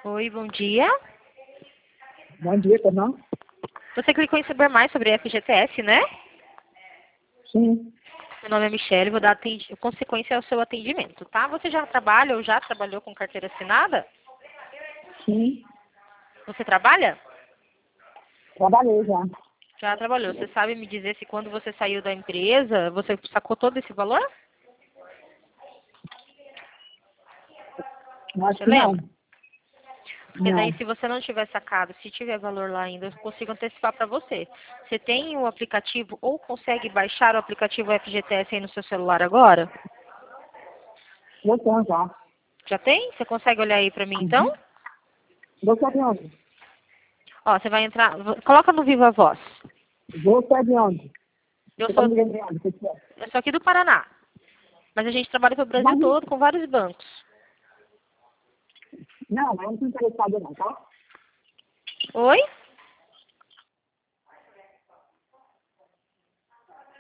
Oi, bom dia. Bom dia, não? Você clicou em saber mais sobre a FGTS, né? Sim, Meu nome é Michelle, vou dar consequência ao seu atendimento, tá? Você já trabalha ou já trabalhou com carteira assinada? sim, Você trabalha? trabalhei já. Já trabalhou. Você sabe me dizer se quando você saiu da empresa, você sacou todo esse valor? Acho Você que não. lembra? Porque daí, Não. se você não tiver sacado, se tiver valor lá ainda, eu consigo antecipar para você. Você tem o aplicativo ou consegue baixar o aplicativo FGTS aí no seu celular agora? Eu tenho já. Já tem? Você consegue olhar aí para mim, então? Uhum. Você é de onde? Ó, você vai entrar... Coloca no Viva Voz. Você é de onde? Eu Você está sou, me ligando de onde? Você quer? eu sou aqui do Paraná. Mas a gente trabalha pelo Brasil Mas, todo com vários bancos. não, eu não estou interessado não, tá? Oi?